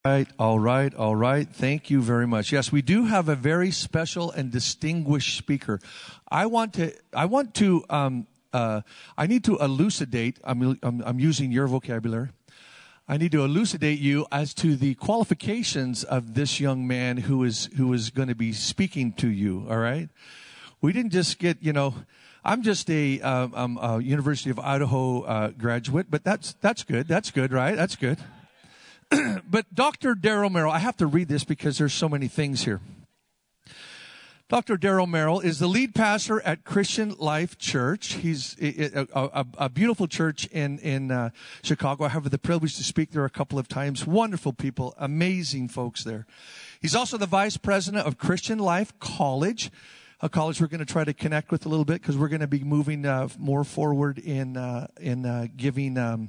All right. Thank you very much. Yes, we do have a very special and distinguished speaker. I need to elucidate. I'm using your vocabulary. I need to elucidate you as to the qualifications of this young man who is going to be speaking to you. All right. We didn't just get, I'm just a University of Idaho graduate, but that's good. That's good, right? That's good. But Dr. Daryl Merrill, I have to read this because there's so many things here. Dr. Daryl Merrill is the lead pastor at Christian Life Church. He's a beautiful church in Chicago. I have the privilege to speak there a couple of times. Wonderful people, amazing folks there. He's also the vice president of Christian Life College, a college we're going to try to connect with a little bit because we're going to be moving more forward in giving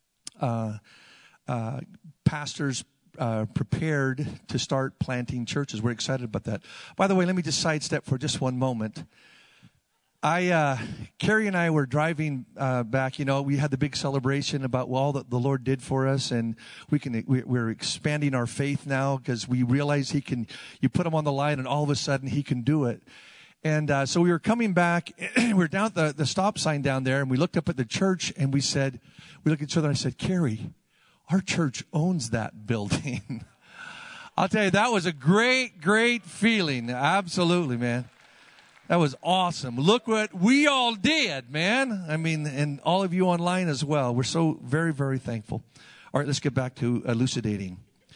pastors prepared to start planting churches. We're excited about that. By the way, let me just sidestep for just one moment. Carrie and I were driving back. We had the big celebration about all that the Lord did for us, and we're expanding our faith now because we realize you put him on the line, and all of a sudden he can do it. And so we were coming back. We were down at the stop sign down there, and we looked up at the church, and we looked at each other, and I said, Carrie, our church owns that building. I'll tell you, that was a great, great feeling. Absolutely, man. That was awesome. Look what we all did, man. I mean, and all of you online as well. We're so very, very thankful. All right, let's get back to elucidating.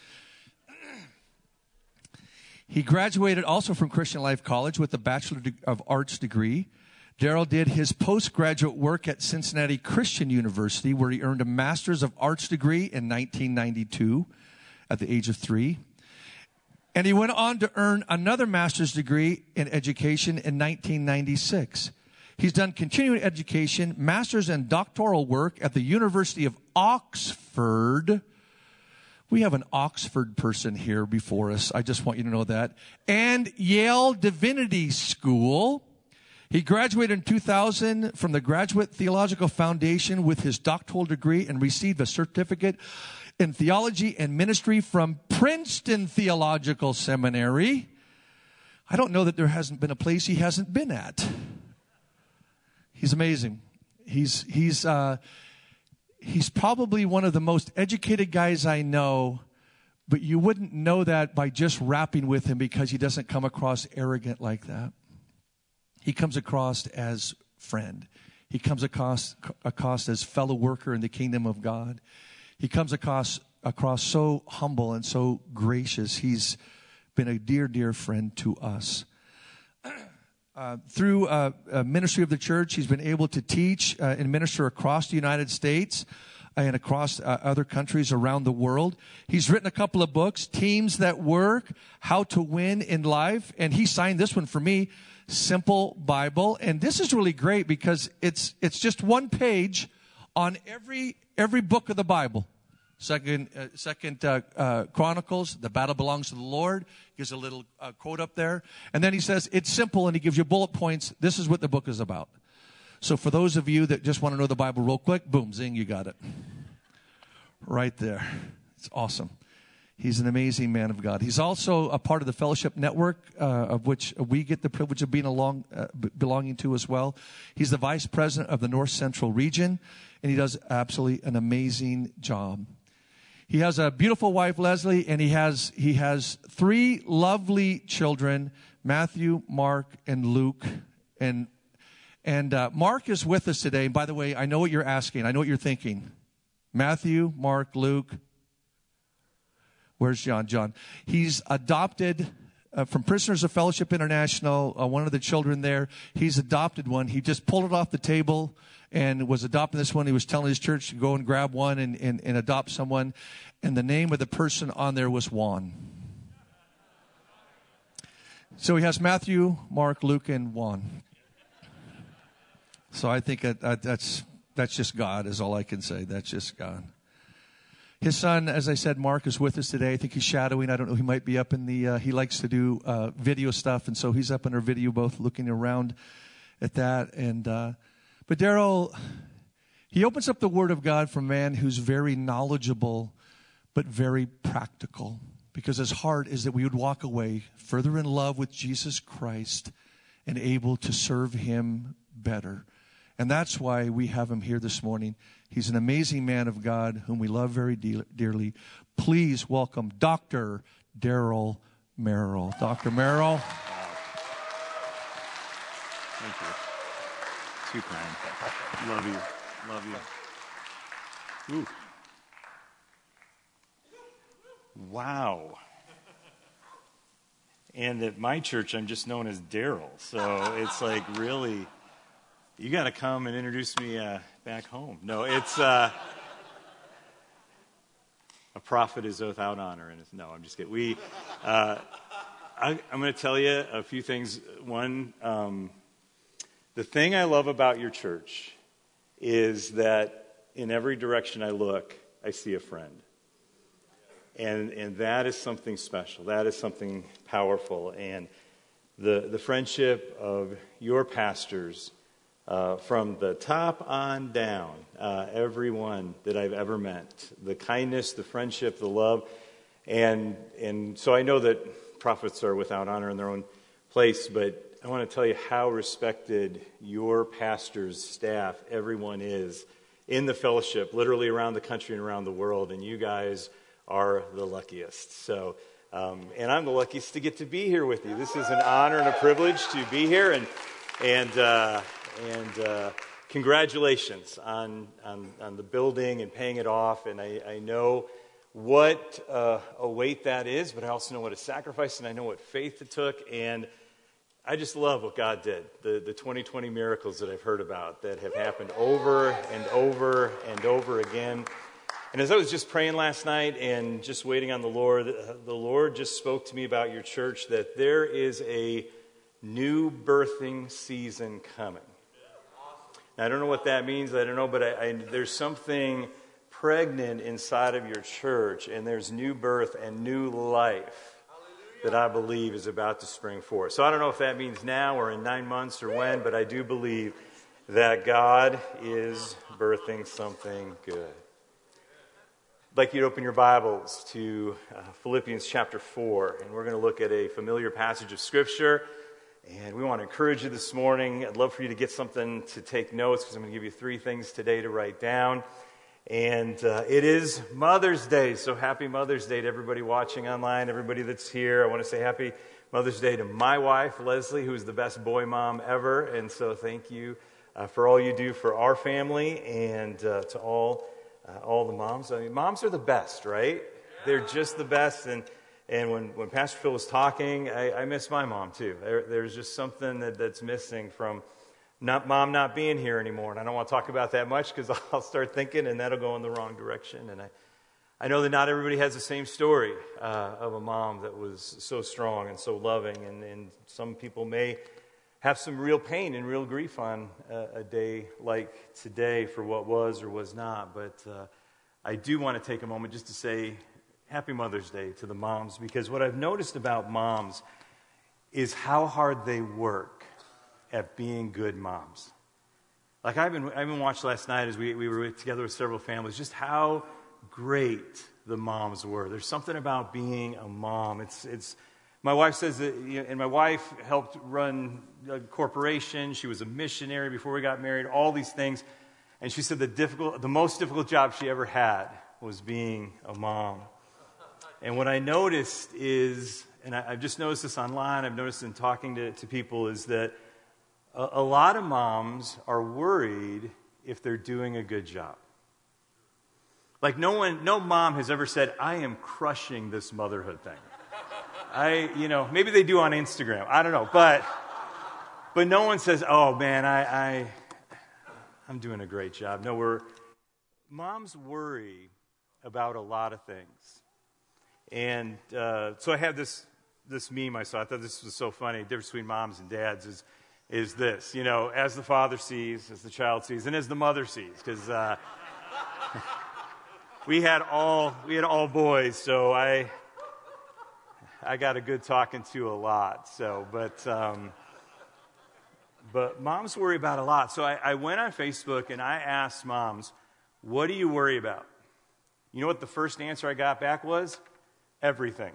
He graduated also from Christian Life College with a Bachelor of Arts degree. Daryl did his postgraduate work at Cincinnati Christian University, where he earned a Master's of Arts degree in 1992 at the age of 3. And he went on to earn another master's degree in education in 1996. He's done continuing education, master's and doctoral work at the University of Oxford. We have an Oxford person here before us. I just want you to know that. And Yale Divinity School. He graduated in 2000 from the Graduate Theological Foundation with his doctoral degree and received a certificate in theology and ministry from Princeton Theological Seminary. I don't know that there hasn't been a place he hasn't been at. He's amazing. He's probably one of the most educated guys I know, but you wouldn't know that by just rapping with him because he doesn't come across arrogant like that. He comes across as friend. He comes across as fellow worker in the kingdom of God. He comes across so humble and so gracious. He's been a dear, dear friend to us. Through ministry of the church, he's been able to teach and minister across the United States and across other countries around the world. He's written a couple of books, Teams That Work, How to Win in Life, and he signed this one for me, Simple Bible. And this is really great because it's just one page on every book of the Bible. Second Chronicles, the battle belongs to the Lord. Gives a little quote up there. And then he says, it's simple, and he gives you bullet points. This is what the book is about. So for those of you that just want to know the Bible real quick, boom, zing, you got it. Right there. It's awesome. He's an amazing man of God. He's also a part of the fellowship network, of which we get the privilege of being belonging to as well. He's the vice president of the North Central region, and he does absolutely an amazing job. He has a beautiful wife, Leslie, and he has 3 lovely children, Matthew, Mark, and Luke. And Mark is with us today. And by the way, I know what you're asking. I know what you're thinking. Matthew, Mark, Luke. Where's John? John. He's adopted from Prisoners of Fellowship International, one of the children there. He's adopted one. He just pulled it off the table and was adopting this one. He was telling his church to go and grab one and adopt someone. And the name of the person on there was Juan. So he has Matthew, Mark, Luke, and Juan. So I think that's just God is all I can say. That's just God. His son, as I said, Mark, is with us today. I think he's shadowing. I don't know. He might be up in he likes to do video stuff. And so he's up in our video booth looking around at that. But Daryl, he opens up the Word of God for a man who's very knowledgeable, but very practical. Because his heart is that we would walk away further in love with Jesus Christ and able to serve him better. And that's why we have him here this morning. He's an amazing man of God whom we love very dearly. Please welcome Dr. Daryl Merrill. Dr. Merrill. Wow. Thank you. Too kind. Love you. Love you. Ooh. Wow. And at my church, I'm just known as Daryl. So it's like, really, you got to come and introduce me back home. No, it's a prophet is without honor. And no, I'm just kidding. I'm going to tell you a few things. One, the thing I love about your church is that in every direction I look, I see a friend. And that is something special. That is something powerful. And the friendship of your pastors, from the top on down, everyone that I've ever met, the kindness, the friendship, the love. And so I know that prophets are without honor in their own place, but I want to tell you how respected your pastors, staff, everyone is in the fellowship, literally around the country and around the world. And you guys are the luckiest. So, and I'm the luckiest to get to be here with you. This is an honor and a privilege to be here, and congratulations on the building and paying it off. And I know what a weight that is, but I also know what a sacrifice, and I know what faith it took. And I just love what God did. The 2020 miracles that I've heard about that have happened over and over and over again. And as I was just praying last night and just waiting on the Lord just spoke to me about your church, that there is a new birthing season coming. Now, I don't know what that means. I don't know, but there's something pregnant inside of your church, and there's new birth and new life that I believe is about to spring forth. So I don't know if that means now or in 9 months or when, but I do believe that God is birthing something good. I'd like you to open your Bibles to Philippians chapter 4, and we're going to look at a familiar passage of Scripture, and we want to encourage you this morning. I'd love for you to get something to take notes, because I'm going to give you 3 things today to write down, and it is Mother's Day, so happy Mother's Day to everybody watching online, everybody that's here. I want to say happy Mother's Day to my wife, Leslie, who is the best boy mom ever, and so thank you for all you do for our family, and to all the moms. I mean, moms are the best, right? They're just the best. And when Pastor Phil was talking, I miss my mom too. There's just something that's missing from mom not being here anymore. And I don't want to talk about that much because I'll start thinking and that'll go in the wrong direction. And I know that not everybody has the same story of a mom that was so strong and so loving. And some people may have some real pain and real grief on a day like today for what was or was not. But I do want to take a moment just to say Happy Mother's Day to the moms, because what I've noticed about moms is how hard they work at being good moms. Like I've been watching last night as we were together with several families, just how great the moms were. There's something about being a mom. It's my wife says that, and my wife helped run a corporation. She was a missionary before we got married, all these things. And she said the most difficult job she ever had was being a mom. And what I noticed is, and I've just noticed this online, I've noticed in talking to people, is that a lot of moms are worried if they're doing a good job. Like no mom has ever said, I am crushing this motherhood thing. Maybe they do on Instagram. I don't know. But no one says, oh, man, I'm doing a great job. No, moms worry about a lot of things. And so I have this meme I saw. I thought this was so funny. The difference between moms and dads is this. As the father sees, as the child sees, and as the mother sees. Because we had all boys, so I got a good talking to a lot. So, but moms worry about a lot. So I went on Facebook and I asked moms, what do you worry about? You know what the first answer I got back was? Everything.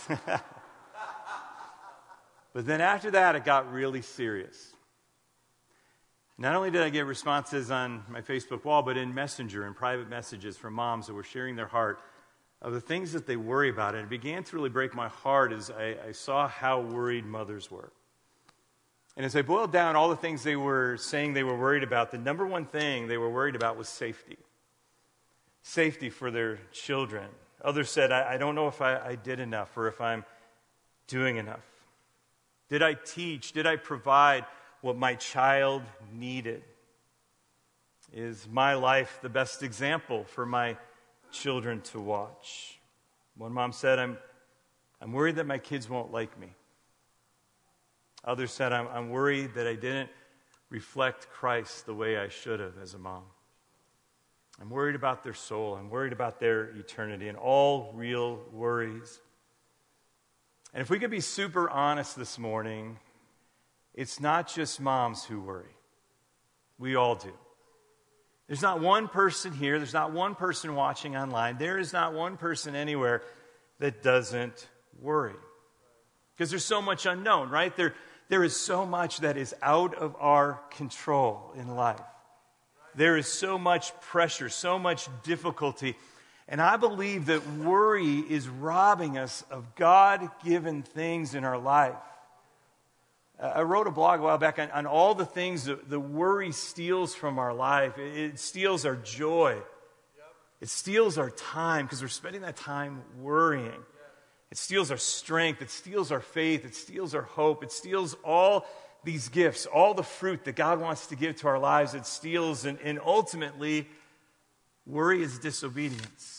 But then after that, it got really serious. Not only did I get responses on my Facebook wall, but in Messenger and private messages from moms that were sharing their heart of the things that they worry about. And it began to really break my heart as I saw how worried mothers were. And as I boiled down all the things they were saying they were worried about, the number one thing they were worried about was safety. Safety for their children. Others said, I don't know if I did enough or if I'm doing enough. Did I teach? Did I provide what my child needed? Is my life the best example for my children to watch? One mom said, I'm worried that my kids won't like me. Others said, I'm worried that I didn't reflect Christ the way I should have as a mom. I'm worried about their soul. I'm worried about their eternity, and all real worries. And if we could be super honest this morning, it's not just moms who worry. We all do. There's not one person here, there's not one person watching online, there is not one person anywhere that doesn't worry. Because there's so much unknown, right? There is so much that is out of our control in life. There is so much pressure, so much difficulty. And I believe that worry is robbing us of God-given things in our life. I wrote a blog a while back on all the things that the worry steals from our life. It steals our joy. It steals our time because we're spending that time worrying. It steals our strength. It steals our faith. It steals our hope. It steals all these gifts, all the fruit that God wants to give to our lives. It steals, and ultimately, worry is disobedience.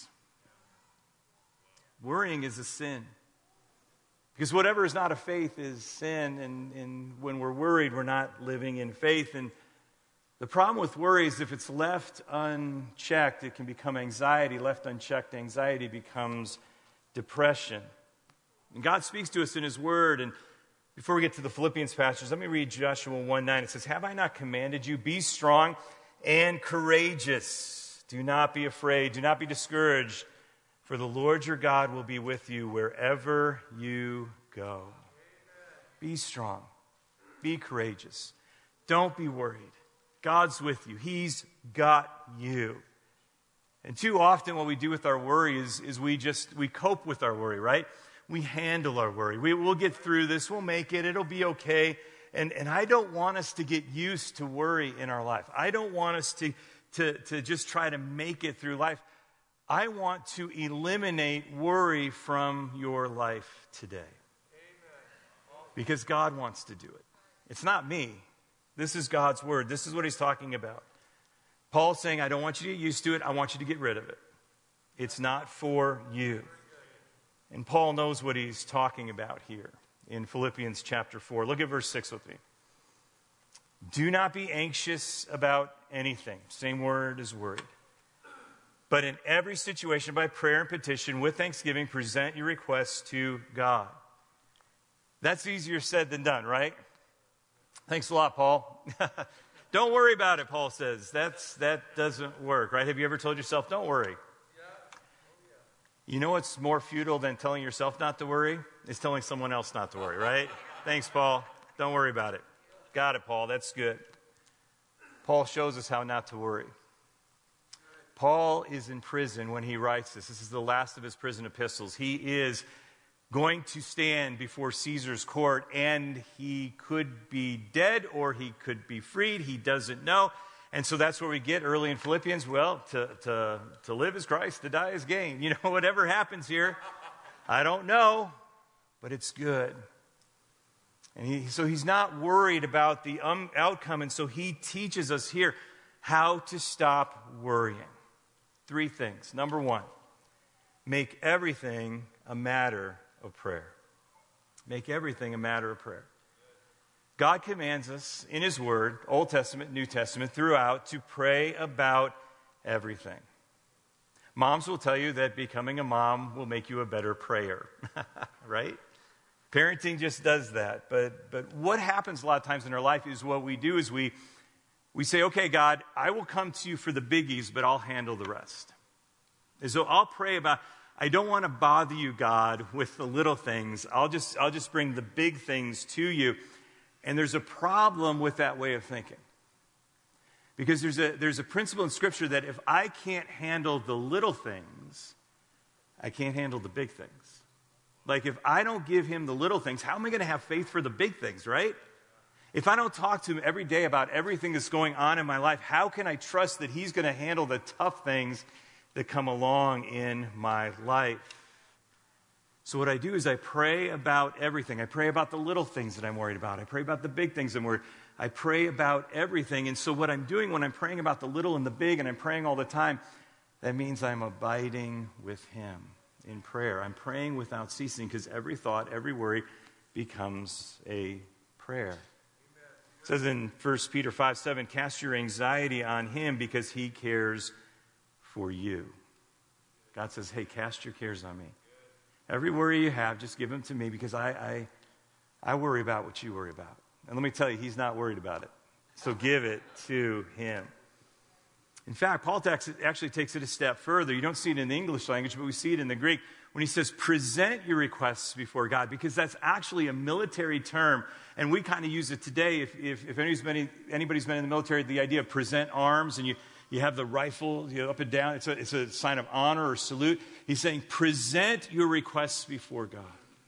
Worrying is a sin. Because whatever is not of faith is sin, and when we're worried, we're not living in faith. And the problem with worry is if it's left unchecked, it can become anxiety. Left unchecked, anxiety becomes depression. And God speaks to us in His Word. And before we get to the Philippians passage, let me read Joshua 1:9. It says, "Have I not commanded you? Be strong and courageous. Do not be afraid. Do not be discouraged. For the Lord your God will be with you wherever you go." Amen. Be strong. Be courageous. Don't be worried. God's with you. He's got you. And too often what we do with our worry is we cope with our worry, right? We handle our worry. We'll get through this. We'll make it. It'll be okay. And I don't want us to get used to worry in our life. I don't want us to just try to make it through life. I want to eliminate worry from your life today. Because God wants to do it. It's not me. This is God's Word. This is what He's talking about. Paul's saying, I don't want you to get used to it. I want you to get rid of it. It's not for you. And Paul knows what he's talking about here in Philippians chapter 4. Look at verse 6 with me. Do not be anxious about anything. Same word as worried. But in every situation, by prayer and petition, with thanksgiving, present your requests to God. That's easier said than done, right? Thanks a lot, Paul. Don't worry about it, Paul says. That doesn't work, right? Have you ever told yourself, don't worry? You know what's more futile than telling yourself not to worry? It's telling someone else not to worry, right? Thanks, Paul. Don't worry about it. Got it, Paul. That's good. Paul shows us how not to worry. Paul is in prison when he writes this. This is the last of his prison epistles. He is going to stand before Caesar's court, and he could be dead or he could be freed. He doesn't know. And so that's where we get early in Philippians. Well, to live is Christ, to die is gain. You know, whatever happens here, I don't know, but it's good. And so he's not worried about the outcome, and so he teaches us here how to stop worrying. 3 things. Number 1, make everything a matter of prayer. Make everything a matter of prayer. God commands us in His Word, Old Testament, New Testament, throughout, to pray about everything. Moms will tell you that becoming a mom will make you a better prayer, right? Parenting just does that. But what happens a lot of times in our life is what we do is we say, okay, God, I will come to you for the biggies, but I'll handle the rest. And so I'll pray about, I don't want to bother you, God, with the little things. I'll just bring the big things to you. And there's a problem with that way of thinking. Because there's a principle in Scripture that if I can't handle the little things, I can't handle the big things. Like if I don't give him the little things, how am I going to have faith for the big things, right? If I don't talk to him every day about everything that's going on in my life, how can I trust that he's going to handle the tough things that come along in my life? So what I do is I pray about everything. I pray about the little things that I'm worried about. I pray about the big things I'm worried. I pray about everything. And so what I'm doing when I'm praying about the little and the big, and I'm praying all the time, that means I'm abiding with him in prayer. I'm praying without ceasing because every thought, every worry becomes a prayer. It says in 1 Peter 5:7, cast your anxiety on him because he cares for you. God says, hey, cast your cares on me. Every worry you have, just give them to me because I worry about what you worry about. And let me tell you, he's not worried about it. So give it to him. In fact, Paul actually takes it a step further. You don't see it in the English language, but we see it in the Greek when he says, present your requests before God, because that's actually a military term, and we kind of use it today. If anybody's been in the military, the idea of present arms, and you have the rifle up and down, it's a sign of honor or salute. He's saying, present your requests before God.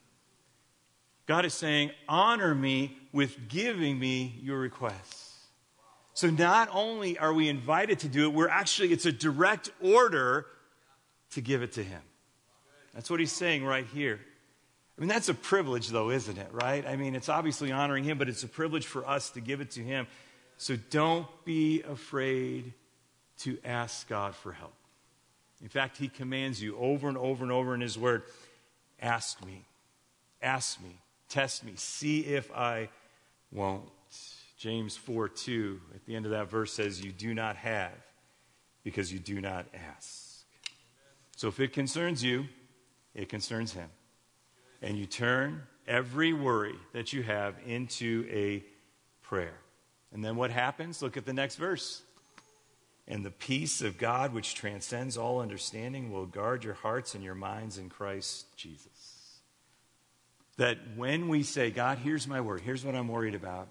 God is saying, honor me with giving me your requests. So not only are we invited to do it, it's a direct order to give it to him. That's what he's saying right here. I mean, that's a privilege though, isn't it, right? I mean, it's obviously honoring him, but it's a privilege for us to give it to him. So don't be afraid to ask God for help. In fact, he commands you over and over and over in his word, ask me, test me, see if I won't. James 4:2 at the end of that verse says, you do not have because you do not ask. So if it concerns you, it concerns him. And you turn every worry that you have into a prayer. And then what happens? Look at the next verse. And the peace of God, which transcends all understanding, will guard your hearts and your minds in Christ Jesus. That when we say, God, here's my worry, here's what I'm worried about,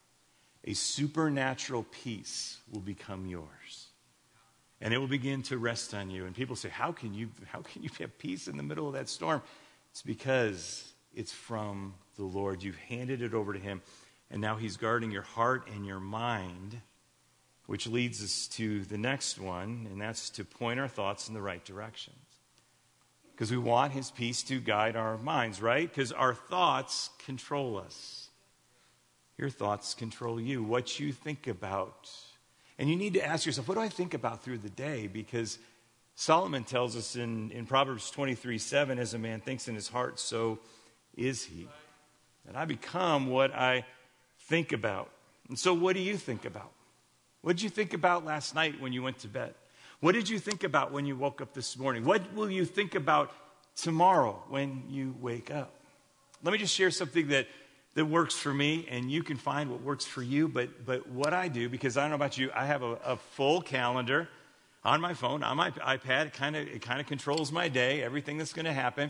a supernatural peace will become yours. And it will begin to rest on you. And people say, how can you have peace in the middle of that storm? It's because it's from the Lord. You've handed it over to him. And now he's guarding your heart and your mind, which leads us to the next one, and that's to point our thoughts in the right directions. Because we want his peace to guide our minds, right? Because our thoughts control us. Your thoughts control you, what you think about. And you need to ask yourself, what do I think about through the day? Because Solomon tells us in Proverbs 23:7, as a man thinks in his heart, so is he. And I become what I think about. And so what do you think about? What did you think about last night when you went to bed? What did you think about when you woke up this morning? What will you think about tomorrow when you wake up? Let me just share something that works for me, and you can find what works for you. But what I do, because I don't know about you, I have a full calendar on my phone, on my iPad. It kind of controls my day, everything that's going to happen.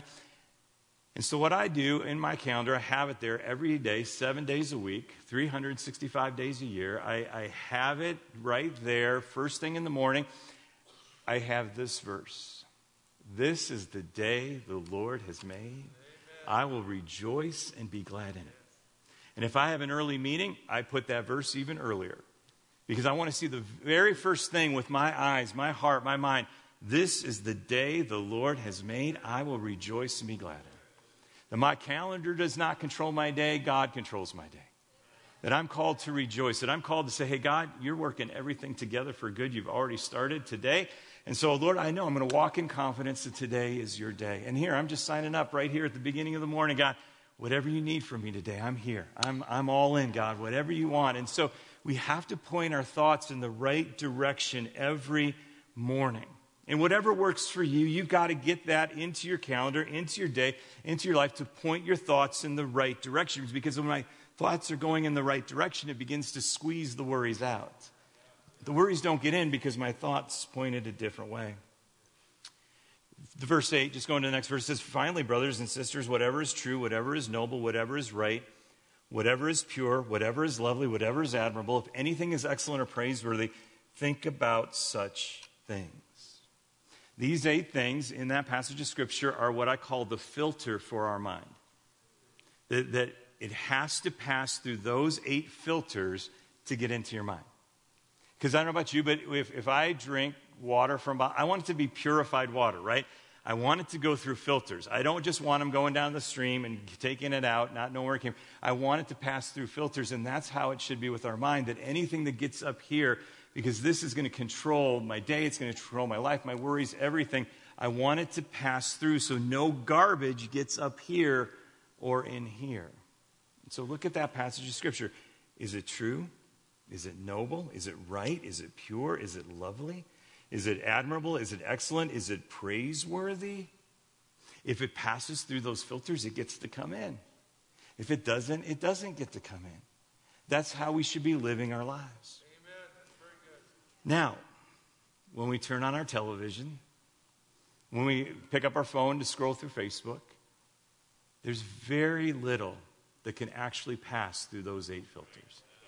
And so what I do in my calendar, I have it there every day, 7 days a week, 365 days a year. I have it right there, first thing in the morning. I have this verse. This is the day the Lord has made. Amen. I will rejoice and be glad in it. And if I have an early meeting, I put that verse even earlier. Because I want to see the very first thing with my eyes, my heart, my mind. This is the day the Lord has made. I will rejoice and be glad in it. That my calendar does not control my day. God controls my day. That I'm called to rejoice. That I'm called to say, hey, God, you're working everything together for good. You've already started today. And so, Lord, I know I'm going to walk in confidence that today is your day. And here, I'm just signing up right here at the beginning of the morning. God, whatever you need from me today, I'm here. I'm all in, God, whatever you want. And so we have to point our thoughts in the right direction every morning. And whatever works for you, you've got to get that into your calendar, into your day, into your life to point your thoughts in the right direction. Because when my thoughts are going in the right direction, it begins to squeeze the worries out. The worries don't get in because my thoughts pointed a different way. The verse 8, just going to the next verse, says, finally, brothers and sisters, whatever is true, whatever is noble, whatever is right, whatever is pure, whatever is lovely, whatever is admirable, if anything is excellent or praiseworthy, think about such things. These 8 things in that passage of Scripture are what I call the filter for our mind. That it has to pass through those 8 filters to get into your mind. Because I don't know about you, but if I drink water from, I want it to be purified water, right? I want it to go through filters. I don't just want them going down the stream and taking it out, not knowing where it came from. I want it to pass through filters, and that's how it should be with our mind, that anything that gets up here, because this is going to control my day, it's going to control my life, my worries, everything. I want it to pass through so no garbage gets up here or in here. So look at that passage of Scripture. Is it true? Is it noble? Is it right? Is it pure? Is it lovely? Is it admirable? Is it excellent? Is it praiseworthy? If it passes through those filters, it gets to come in. If it doesn't, it doesn't get to come in. That's how we should be living our lives. Amen. That's very good. Now, when we turn on our television, when we pick up our phone to scroll through Facebook, there's very little that can actually pass through those 8 filters.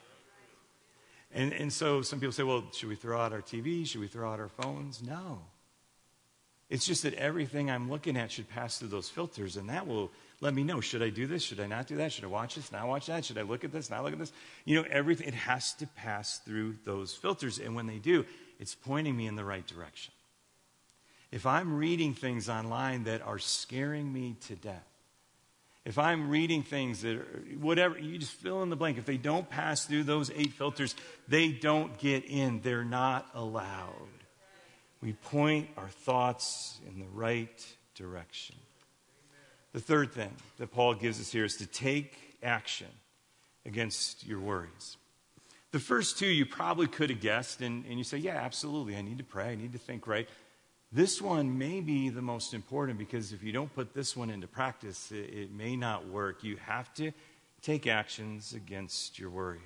And so some people say, well, should we throw out our TV? Should we throw out our phones? No. It's just that everything I'm looking at should pass through those filters, and that will let me know, should I do this? Should I not do that? Should I watch this? Not watch that? Should I look at this? Not look at this? You know, everything, it has to pass through those filters, and when they do, it's pointing me in the right direction. If I'm reading things online that are scaring me to death, if I'm reading things that are, whatever, you just fill in the blank. If they don't pass through those 8 filters, they don't get in. They're not allowed. We point our thoughts in the right direction. The third thing that Paul gives us here is to take action against your worries. The first 2 you probably could have guessed, and you say, yeah, absolutely, I need to pray, I need to think right. This one may be the most important, because if you don't put this one into practice, it may not work. You have to take actions against your worry.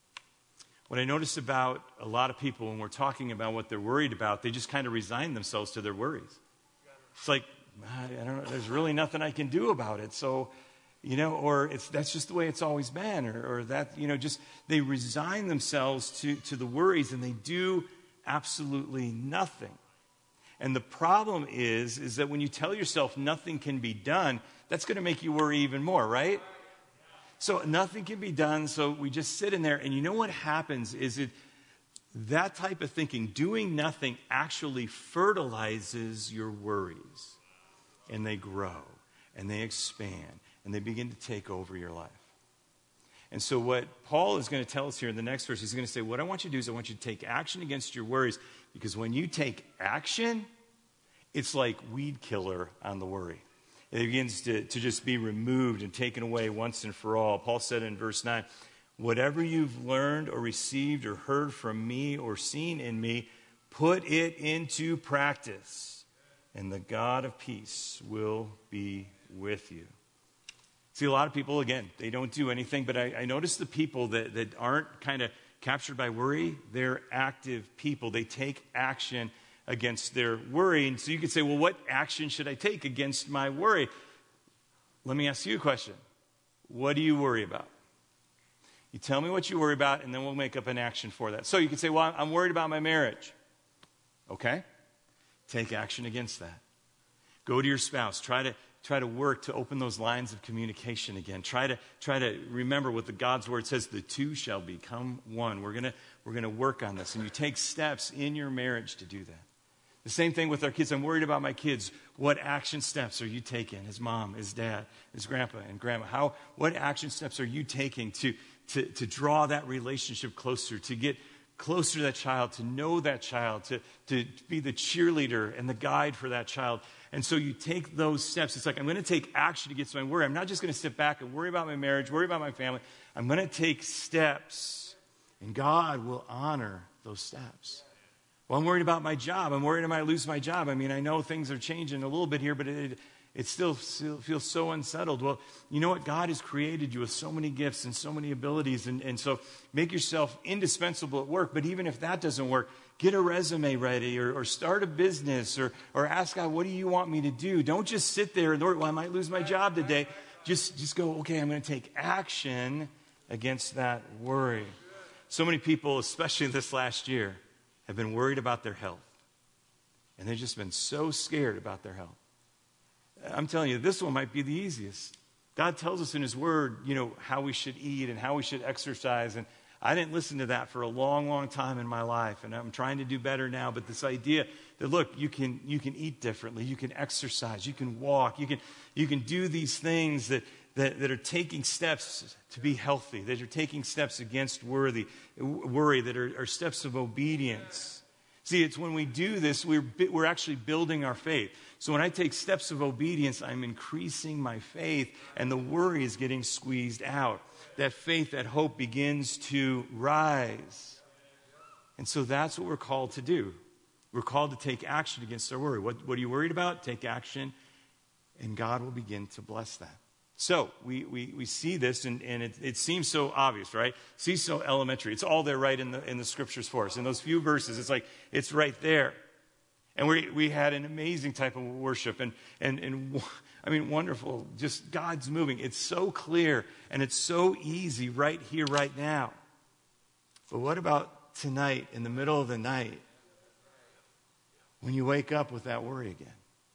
What I notice about a lot of people when we're talking about what they're worried about, they just kind of resign themselves to their worries. It's like, I don't know, there's really nothing I can do about it. So, you know, or that's just the way it's always been, or that, you know, just they resign themselves to the worries, and they do absolutely nothing. And the problem is that when you tell yourself nothing can be done, that's going to make you worry even more, right? So nothing can be done, so we just sit in there. And you know what happens is that type of thinking, doing nothing, actually fertilizes your worries. And they grow, and they expand, and they begin to take over your life. And so what Paul is going to tell us here in the next verse, he's going to say, what I want you to do is I want you to take action against your worries, because when you take action, it's like weed killer on the worry. It begins to just be removed and taken away once and for all. Paul said in verse 9, whatever you've learned or received or heard from me or seen in me, put it into practice, and the God of peace will be with you. See, a lot of people, again, they don't do anything, but I notice the people that aren't kind of captured by worry, they're active people. They take action against their worry. And so you could say, well, what action should I take against my worry? Let me ask you a question. What do you worry about? You tell me what you worry about, and then we'll make up an action for that. So you could say, well, I'm worried about my marriage. Okay. Take action against that. Go to your spouse. Try to work to open those lines of communication again. Try to remember what the God's word says, the two shall become one. We're gonna work on this. And you take steps in your marriage to do that. The same thing with our kids. I'm worried about my kids. What action steps are you taking as mom, as dad, as grandpa and grandma? What action steps are you taking to draw that relationship closer, to get closer to that child, to know that child, to be the cheerleader and the guide for that child? And so you take those steps. It's like, I'm going to take action against my worry. I'm not just going to sit back and worry about my marriage, worry about my family. I'm going to take steps, and God will honor those steps. Well, I'm worried about my job. I'm worried I might lose my job. I mean, I know things are changing a little bit here, but It still feels so unsettled. Well, you know what? God has created you with so many gifts and so many abilities. And so make yourself indispensable at work. But even if that doesn't work, get a resume ready or start a business or ask God, what do you want me to do? Don't just sit there and, Lord, well, I might lose my job today. Just go, okay, I'm going to take action against that worry. So many people, especially this last year, have been worried about their health. And they've just been so scared about their health. I'm telling you, this one might be the easiest. God tells us in His Word, how we should eat and how we should exercise. And I didn't listen to that for a long, long time in my life. And I'm trying to do better now. But this idea that, look, you can eat differently. You can exercise. You can walk. You can do these things that are taking steps to be healthy, that are taking steps against worry, that are steps of obedience. See, it's when we do this, we're actually building our faith. So when I take steps of obedience, I'm increasing my faith, and the worry is getting squeezed out. That faith, that hope begins to rise. And so that's what we're called to do. We're called to take action against our worry. What are you worried about? Take action, and God will begin to bless that. So we see this, and it seems so obvious, right? It seems so elementary. It's all there right in the scriptures for us. In those few verses, it's like it's right there. And we had an amazing type of worship, and I mean, wonderful. Just God's moving. It's so clear, and it's so easy right here, right now. But what about tonight, in the middle of the night, when you wake up with that worry again?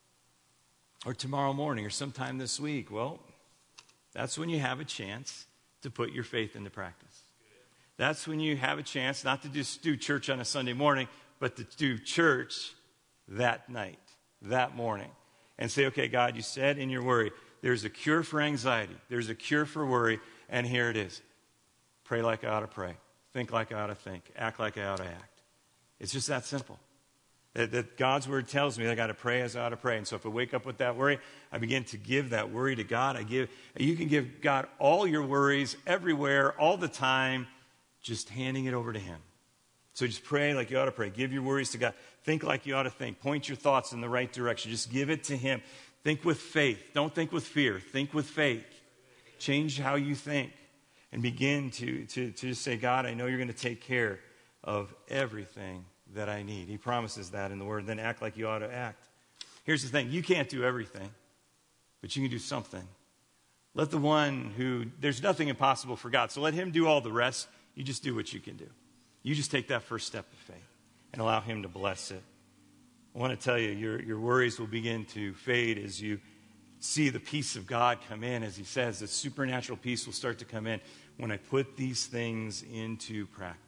Or tomorrow morning, or sometime this week? Well, that's when you have a chance to put your faith into practice. That's when you have a chance not to just do church on a Sunday morning, but to do church that night, that morning. And say, okay, God, you said in your word, there's a cure for anxiety. There's a cure for worry, and here it is. Pray like I ought to pray. Think like I ought to think. Act like I ought to act. It's just that simple. That God's word tells me that I got to pray as I ought to pray. And so if I wake up with that worry, I begin to give that worry to God. You can give God all your worries everywhere, all the time, just handing it over to Him. So just pray like you ought to pray. Give your worries to God. Think like you ought to think. Point your thoughts in the right direction. Just give it to Him. Think with faith. Don't think with fear. Think with faith. Change how you think. And begin to just say, God, I know you're going to take care of everything that I need. He promises that in the Word. Then act like you ought to act. Here's the thing. You can't do everything, but you can do something. Let the one there's nothing impossible for God. So let Him do all the rest. You just do what you can do. You just take that first step of faith and allow Him to bless it. I want to tell you, your worries will begin to fade as you see the peace of God come in. As He says, the supernatural peace will start to come in when I put these things into practice.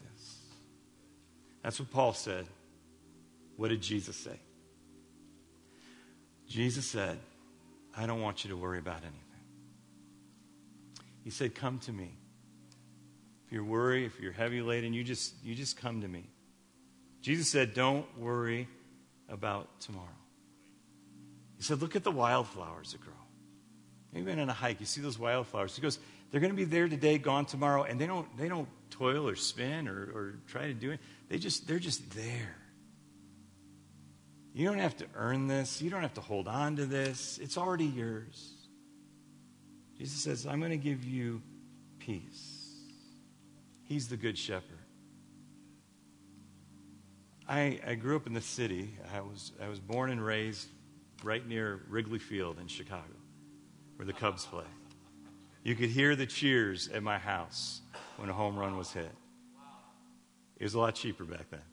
That's what Paul said. What did Jesus say? Jesus said, I don't want you to worry about anything. He said, come to me. If you're worried, if you're heavy laden, you just come to me. Jesus said, don't worry about tomorrow. He said, look at the wildflowers that grow. You've been on a hike, you see those wildflowers. He goes, they're going to be there today, gone tomorrow, and they don't toil or spin or try to do it. They're just there. You don't have to earn this. You don't have to hold on to this. It's already yours. Jesus says, I'm going to give you peace. He's the good shepherd. I grew up in the city. I was born and raised right near Wrigley Field in Chicago, where the Cubs play. You could hear the cheers at my house when a home run was hit. It was a lot cheaper back then.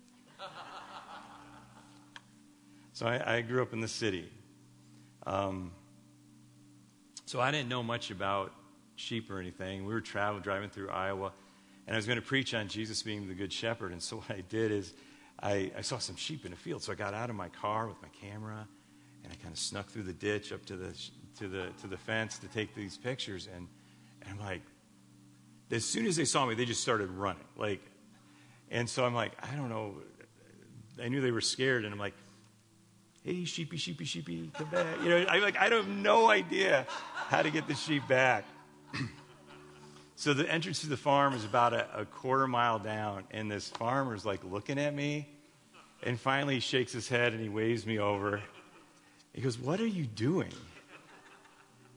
So I grew up in the city. So I didn't know much about sheep or anything. We were driving through Iowa, and I was going to preach on Jesus being the good shepherd. And so what I did is I saw some sheep in a field. So I got out of my car with my camera, and I kind of snuck through the ditch up to the fence to take these pictures. And I'm like, as soon as they saw me, they just started running. And so I'm like, I don't know. I knew they were scared, and I'm like, hey, sheepy, sheepy, sheepy, come back. I have no idea how to get the sheep back. So the entrance to the farm is about a quarter mile down, and this farmer's looking at me, and finally he shakes his head and he waves me over. He goes, what are you doing?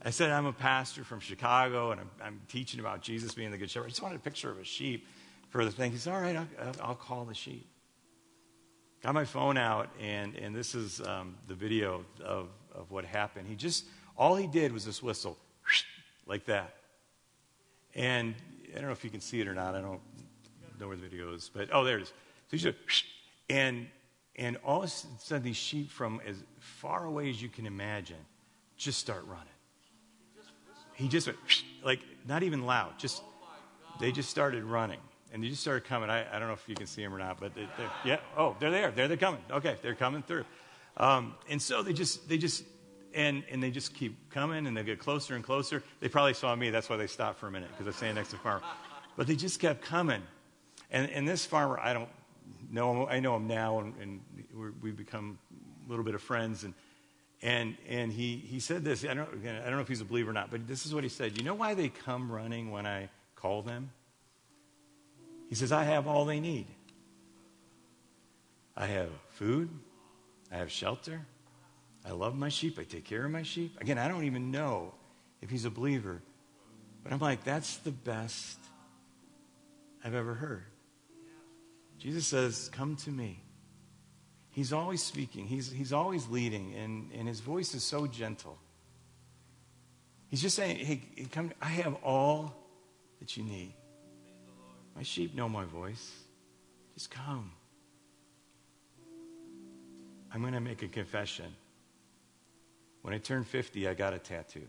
I said, I'm a pastor from Chicago, and I'm teaching about Jesus being the good shepherd. I just wanted a picture of a sheep for the thing. He said, all right, I'll call the sheep. Got my phone out, and this is the video of what happened. All he did was this whistle, like that. And I don't know if you can see it or not. I don't know where the video is, but, there it is. So he said, and all of a sudden, these sheep from as far away as you can imagine just start running. He just went, like, not even loud. They just started running. And they just started coming. I don't know if you can see them or not, but they're there. They're coming. Okay, they're coming through. And so they just keep coming, and they get closer and closer. They probably saw me. That's why they stopped for a minute, because I was standing next to the farmer. But they just kept coming. And this farmer, I don't know him. I know him now, and we've become a little bit of friends. And he said this. I don't know if he's a believer or not, but this is what he said. You know why they come running when I call them? He says, I have all they need. I have food. I have shelter. I love my sheep. I take care of my sheep. Again, I don't even know if he's a believer. But I'm like, that's the best I've ever heard. Jesus says, come to me. He's always speaking. He's always leading. And his voice is so gentle. He's just saying, hey, come. I have all that you need. My sheep know my voice. Just come. I'm going to make a confession. When I turned 50, I got a tattoo.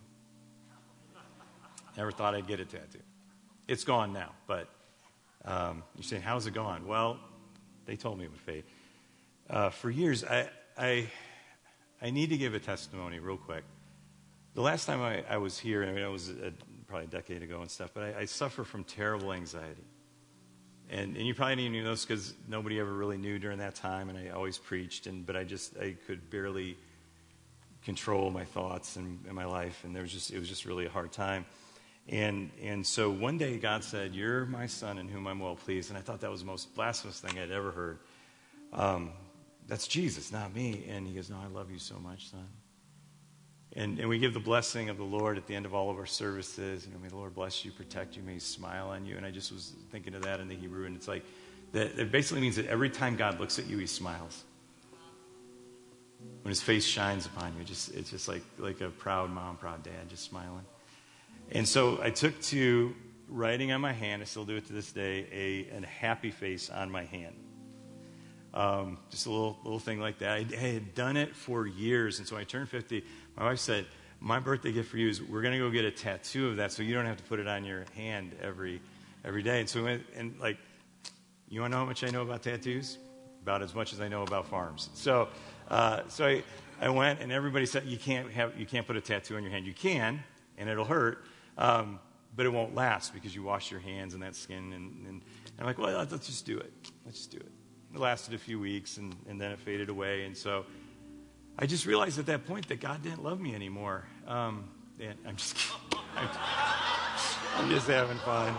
Never thought I'd get a tattoo. It's gone now, but you're saying, how's it gone? Well, they told me it would fade. For years, I need to give a testimony real quick. The last time I was here, it was probably a decade ago and stuff, but I suffer from terrible anxiety. And you probably didn't even know this because nobody ever really knew during that time, and I always preached, but I could barely control my thoughts and my life, and it was just really a hard time. And so one day God said, you're my son in whom I'm well pleased. And I thought that was the most blasphemous thing I'd ever heard. That's Jesus, not me. And he goes, no, I love you so much, son. And we give the blessing of the Lord at the end of all of our services. May the Lord bless you, protect you, may he smile on you. And I just was thinking of that in the Hebrew. And it's like, that it basically means that every time God looks at you, he smiles. When his face shines upon you, it's just like a proud mom, proud dad, just smiling. And so I took to writing on my hand, I still do it to this day, a happy face on my hand. Just a little thing like that. I had done it for years, and so when I turned 50, my wife said, my birthday gift for you is we're going to go get a tattoo of that so you don't have to put it on your hand every day. And so we went, and like, you want to know how much I know about tattoos? About as much as I know about farms. So I went, and everybody said, you can't put a tattoo on your hand. You can, and it'll hurt, but it won't last because you wash your hands and that skin. And I'm like, well, let's just do it. Let's just do it. It lasted a few weeks, and then it faded away. And so I just realized at that point that God didn't love me anymore. And I'm just kidding. I'm just having fun.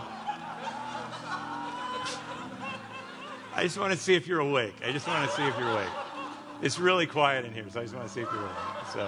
I just want to see if you're awake. It's really quiet in here, so I just want to see if you're awake.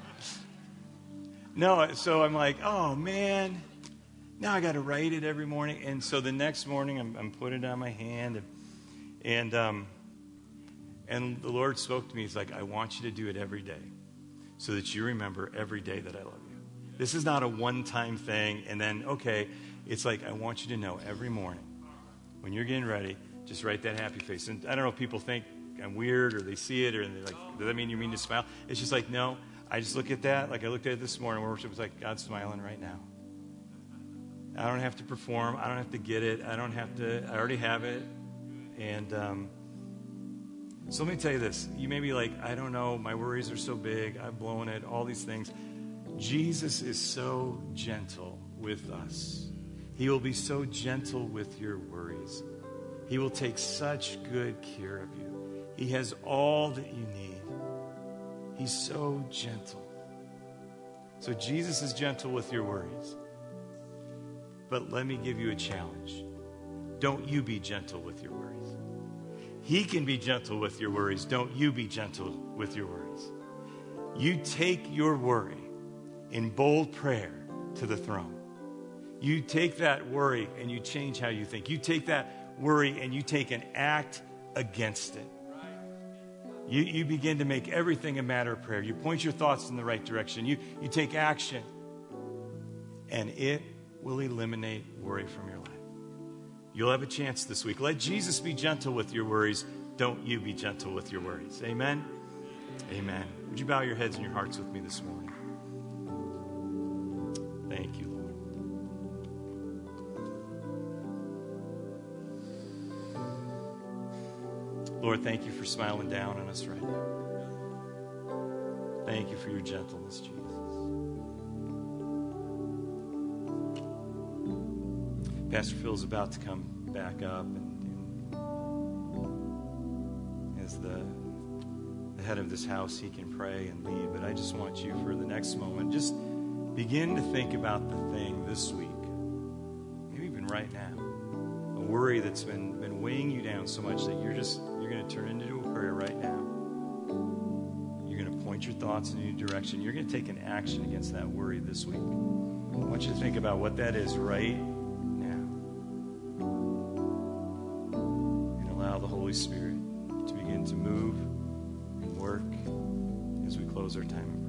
So I'm like, oh, man. Now I got to write it every morning. And so the next morning, I'm putting it on my hand, and the Lord spoke to me. He's like, I want you to do it every day so that you remember every day that I love you. This is not a one-time thing, and then, okay, it's like I want you to know every morning when you're getting ready, just write that happy face. And I don't know if people think I'm weird or they see it or they're like, does that mean you mean to smile? It's just like, no, I just look at that. Like I looked at it this morning, worship was like, God's smiling right now. I don't have to perform. I don't have to get it. I already have it. And so let me tell you this. You may be like, I don't know, my worries are so big, I've blown it, all these things. Jesus is so gentle with us. He will be so gentle with your worries. He will take such good care of you. He has all that you need. He's so gentle. So Jesus is gentle with your worries. But let me give you a challenge. Don't you be gentle with your worries. He can be gentle with your worries. Don't you be gentle with your worries. You take your worry in bold prayer to the throne. You take that worry and you change how you think. You take that worry and you take an act against it. You begin to make everything a matter of prayer. You point your thoughts in the right direction. You take action, and it will eliminate worry from your life. You'll have a chance this week. Let Jesus be gentle with your worries. Don't you be gentle with your worries. Amen? Amen. Would you bow your heads and your hearts with me this morning? Thank you, Lord. Lord, thank you for smiling down on us right now. Thank you for your gentleness, Jesus. Pastor Phil's about to come back up, and as the head of this house, he can pray and lead. But I just want you for the next moment, just begin to think about the thing this week, maybe even right now, a worry that's been weighing you down so much that you're going to turn into a prayer right now. You're going to point your thoughts in a new direction. You're going to take an action against that worry this week. I want you to think about what that is right now. And allow the Holy Spirit to begin to move and work as we close our time in prayer.